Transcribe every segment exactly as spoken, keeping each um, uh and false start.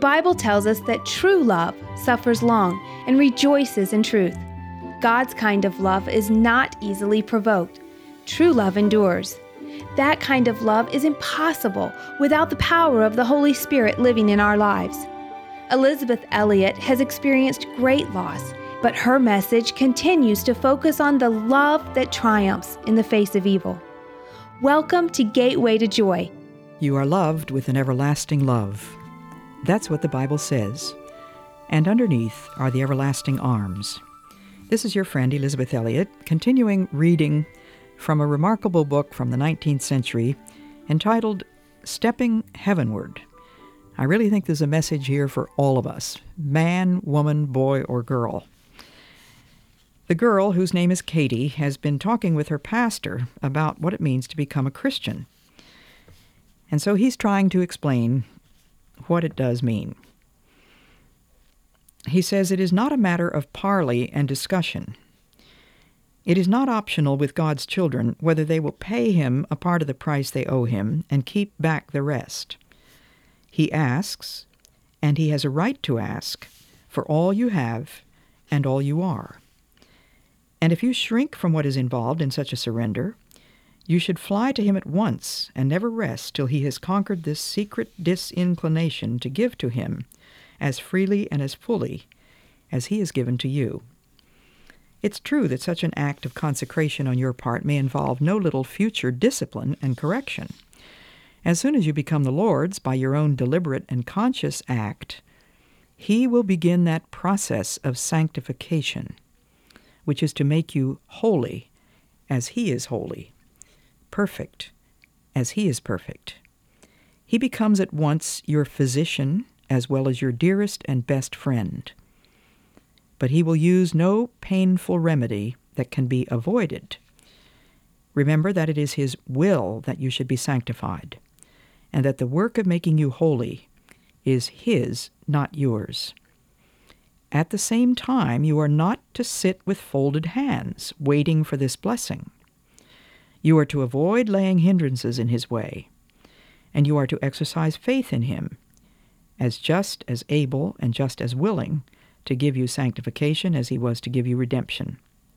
Bible tells us that true love suffers long and rejoices in truth. God's kind of love is not easily provoked. True love endures. That kind of love is impossible without the power of the Holy Spirit living in our lives. Elisabeth Elliot has experienced great loss, but her message continues to focus on the love that triumphs in the face of evil. Welcome to Gateway to Joy. You are loved with an everlasting love. That's what the Bible says. And underneath are the everlasting arms. This is your friend Elisabeth Elliot, continuing reading from a remarkable book from the nineteenth century entitled Stepping Heavenward. I really think there's a message here for all of us, man, woman, boy, or girl. The girl, whose name is Katie, has been talking with her pastor about what it means to become a Christian. And so he's trying to explain what it does mean. He says it is not a matter of parley and discussion. It is not optional with God's children whether they will pay him a part of the price they owe him and keep back the rest. He asks, and he has a right to ask, for all you have and all you are. And if you shrink from what is involved in such a surrender, you should fly to him at once and never rest till he has conquered this secret disinclination to give to him as freely and as fully as he has given to you. It's true that such an act of consecration on your part may involve no little future discipline and correction. As soon as you become the Lord's by your own deliberate and conscious act, he will begin that process of sanctification, which is to make you holy as he is holy, perfect as he is perfect. He becomes at once your physician as well as your dearest and best friend. But he will use no painful remedy that can be avoided. Remember that it is his will that you should be sanctified, and that the work of making you holy is his, not yours. At the same time, you are not to sit with folded hands, waiting for this blessing. You are to avoid laying hindrances in his way, and you are to exercise faith in him, as just as able and just as willing to give you sanctification as he was to give you redemption.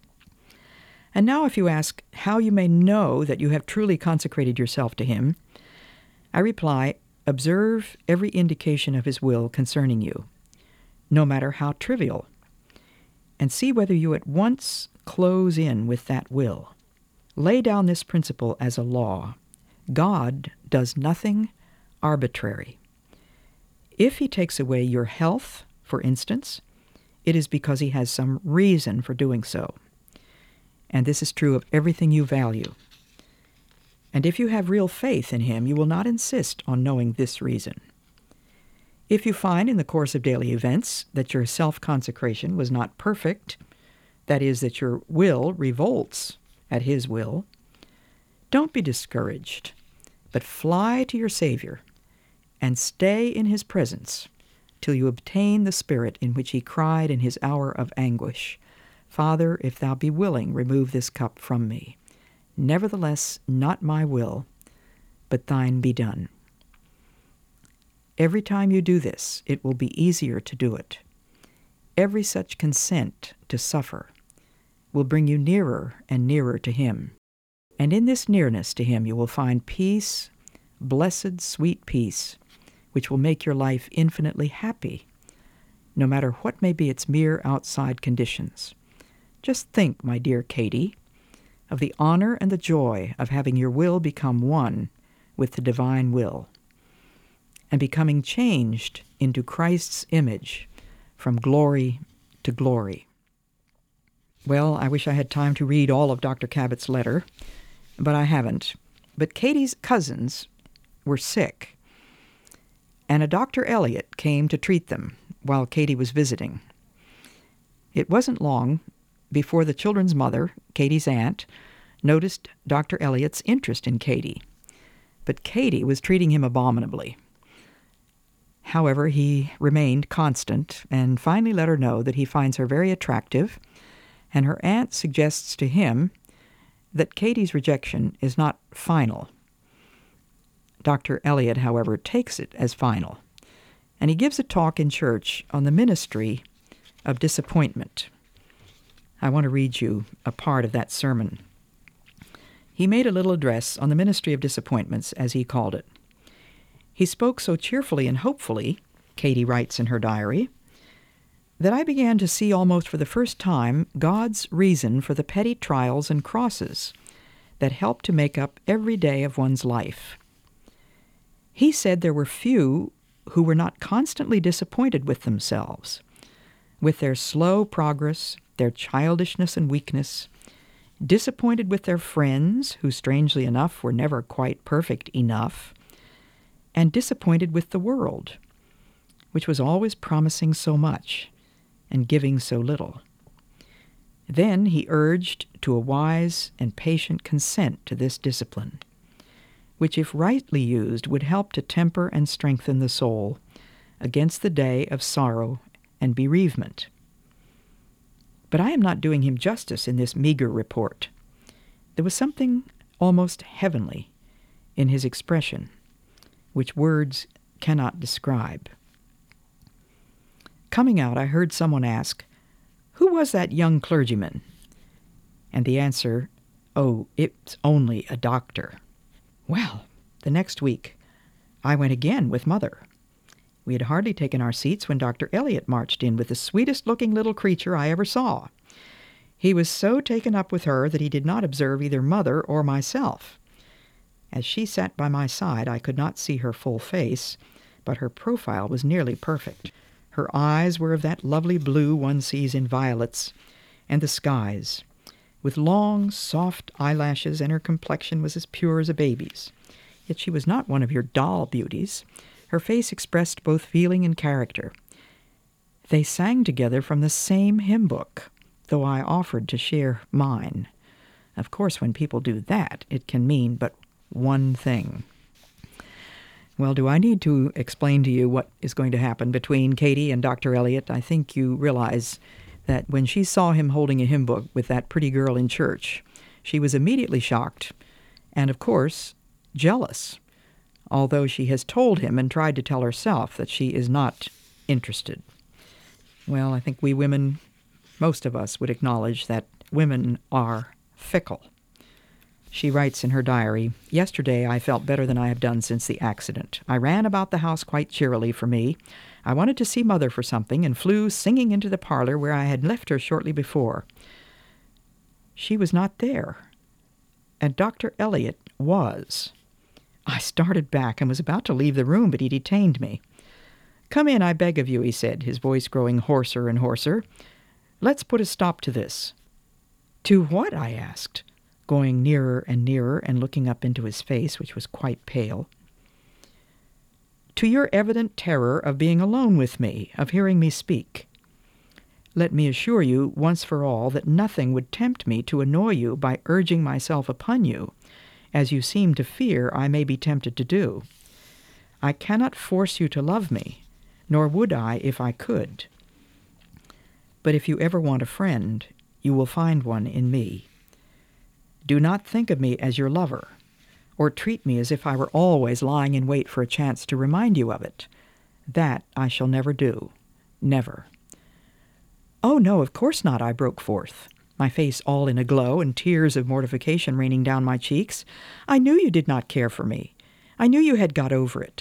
And now if you ask how you may know that you have truly consecrated yourself to him, I reply, observe every indication of his will concerning you, no matter how trivial, and see whether you at once close in with that will. Lay down this principle as a law. God does nothing arbitrary. If he takes away your health, for instance, it is because he has some reason for doing so. And this is true of everything you value. And if you have real faith in him, you will not insist on knowing this reason. If you find in the course of daily events that your self-consecration was not perfect, that is, that your will revolts at his will, don't be discouraged, but fly to your Savior and stay in his presence till you obtain the spirit in which he cried in his hour of anguish, Father, if thou be willing, remove this cup from me. Nevertheless, not my will, but thine be done. Every time you do this, it will be easier to do it. Every such consent to suffer will bring you nearer and nearer to him. And in this nearness to him you will find peace, blessed, sweet peace, which will make your life infinitely happy, no matter what may be its mere outside conditions. Just think, my dear Katie, of the honor and the joy of having your will become one with the divine will, and becoming changed into Christ's image from glory to glory. Well, I wish I had time to read all of Doctor Cabot's letter, but I haven't. But Katie's cousins were sick, and a Doctor Elliot came to treat them while Katie was visiting. It wasn't long before the children's mother, Katie's aunt, noticed Doctor Elliot's interest in Katie, but Katie was treating him abominably. However, he remained constant and finally let her know that he finds her very attractive, and her aunt suggests to him that Katie's rejection is not final. Doctor Elliot, however, takes it as final, And he gives a talk in church on the ministry of disappointment. I want to read you a part of that sermon. He made a little address on the ministry of disappointments, as he called it. He spoke so cheerfully and hopefully, Katie writes in her diary, that I began to see almost for the first time God's reason for the petty trials and crosses that help to make up every day of one's life. He said there were few who were not constantly disappointed with themselves, with their slow progress, their childishness and weakness, disappointed with their friends, who strangely enough were never quite perfect enough, and disappointed with the world, which was always promising so much and giving so little. Then he urged to a wise and patient consent to this discipline, which, if rightly used, would help to temper and strengthen the soul against the day of sorrow and bereavement. But I am not doing him justice in this meager report. There was something almost heavenly in his expression, which words cannot describe. Coming out, I heard someone ask, "Who was that young clergyman?" And the answer, "Oh, it's only a doctor." Well, the next week, I went again with Mother. We had hardly taken our seats when Doctor Elliot marched in with the sweetest-looking little creature I ever saw. He was so taken up with her that he did not observe either Mother or myself. As she sat by my side, I could not see her full face, but her profile was nearly perfect. Her eyes were of that lovely blue one sees in violets and the skies, with long, soft eyelashes, and her complexion was as pure as a baby's. Yet she was not one of your doll beauties. Her face expressed both feeling and character. They sang together from the same hymn book, though I offered to share mine. Of course, when people do that, it can mean but one thing. Well, do I need to explain to you what is going to happen between Katie and Doctor Elliot? I think you realize that when she saw him holding a hymn book with that pretty girl in church, she was immediately shocked and, of course, jealous, although she has told him and tried to tell herself that she is not interested. Well, I think we women, most of us, would acknowledge that women are fickle. She writes in her diary, "Yesterday I felt better than I have done since the accident. I ran about the house quite cheerily for me. I wanted to see Mother for something and flew singing into the parlor where I had left her shortly before. She was not there, and Doctor Elliot was. I started back and was about to leave the room, but he detained me. 'Come in, I beg of you,' he said, his voice growing hoarser and hoarser. 'Let's put a stop to this.' 'To what?' I asked, going nearer and nearer and looking up into his face, which was quite pale. 'To your evident terror of being alone with me, of hearing me speak. Let me assure you, once for all, that nothing would tempt me to annoy you by urging myself upon you, as you seem to fear I may be tempted to do. I cannot force you to love me, nor would I if I could. But if you ever want a friend, you will find one in me. Do not think of me as your lover, or treat me as if I were always lying in wait for a chance to remind you of it. That I shall never do. Never.' 'Oh, no, of course not,' I broke forth, my face all in a glow and tears of mortification raining down my cheeks. 'I knew you did not care for me. I knew you had got over it.'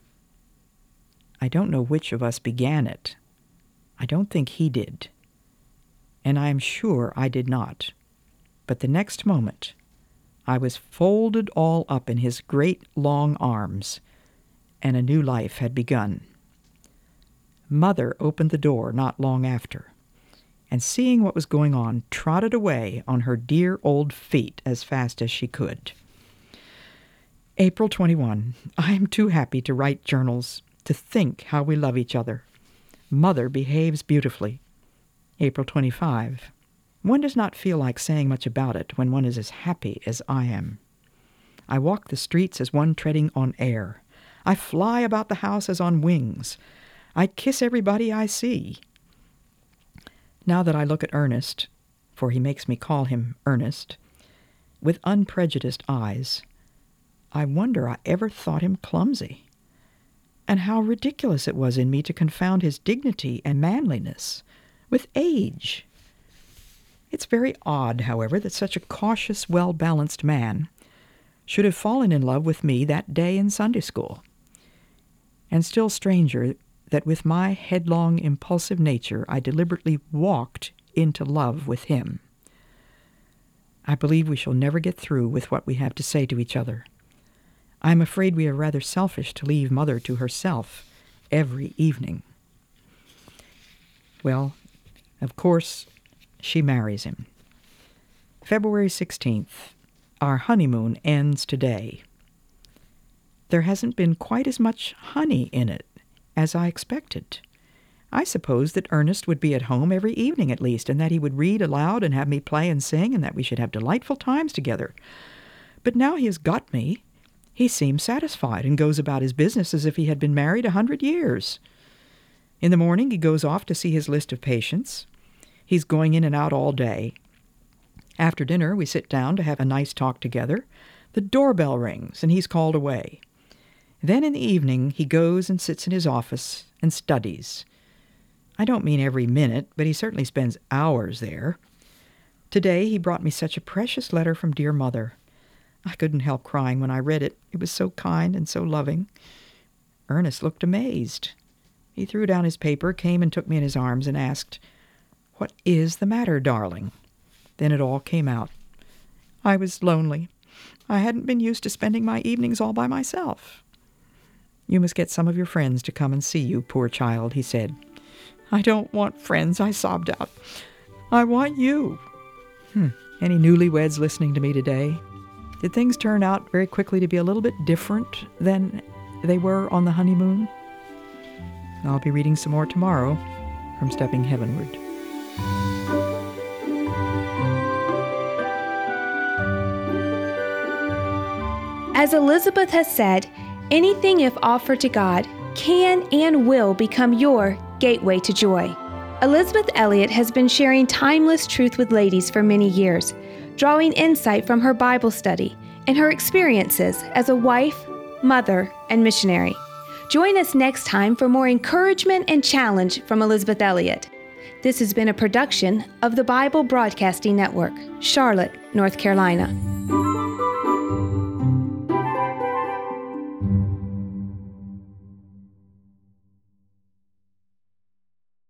I don't know which of us began it. I don't think he did, and I am sure I did not. But the next moment, I was folded all up in his great long arms, and a new life had begun. Mother opened the door not long after, and seeing what was going on, trotted away on her dear old feet as fast as she could. April twenty-first. I am too happy to write journals, to think how we love each other. Mother behaves beautifully. April twenty-fifth. One does not feel like saying much about it when one is as happy as I am. I walk the streets as one treading on air. I fly about the house as on wings. I kiss everybody I see. Now that I look at Ernest, for he makes me call him Ernest, with unprejudiced eyes, I wonder I ever thought him clumsy. and how ridiculous it was in me to confound his dignity and manliness with age. It's very odd, however, that such a cautious, well-balanced man should have fallen in love with me that day in Sunday school. And still stranger that with my headlong, impulsive nature, I deliberately walked into love with him. I believe we shall never get through with what we have to say to each other. I am afraid we are rather selfish to leave Mother to herself every evening. Well, of course, she marries him. February sixteenth. Our honeymoon ends today. There hasn't been quite as much honey in it as I expected. I supposed that Ernest would be at home every evening at least, and that he would read aloud and have me play and sing, and that we should have delightful times together. But now he has got me, he seems satisfied and goes about his business as if he had been married a hundred years. In the morning he goes off to see his list of patients. He's going in and out all day. After dinner we sit down to have a nice talk together. The doorbell rings and he's called away. Then in the evening he goes and sits in his office and studies. I don't mean every minute, but he certainly spends hours there. Today he brought me such a precious letter from dear Mother. I couldn't help crying when I read it. It was so kind and so loving. Ernest looked amazed. He threw down his paper, came and took me in his arms and asked, "What is the matter, darling?" Then it all came out. I was lonely. I hadn't been used to spending my evenings all by myself. "You must get some of your friends to come and see you, poor child," he said. "I don't want friends," I sobbed out. "I want you." Hmm. Any newlyweds listening to me today? Did things turn out very quickly to be a little bit different than they were on the honeymoon? I'll be reading some more tomorrow from Stepping Heavenward. As Elizabeth has said, anything if offered to God can and will become your gateway to joy. Elizabeth Elliot has been sharing timeless truth with ladies for many years, drawing insight from her Bible study and her experiences as a wife, mother, and missionary. Join us next time for more encouragement and challenge from Elizabeth Elliot. This has been a production of the Bible Broadcasting Network, Charlotte, North Carolina.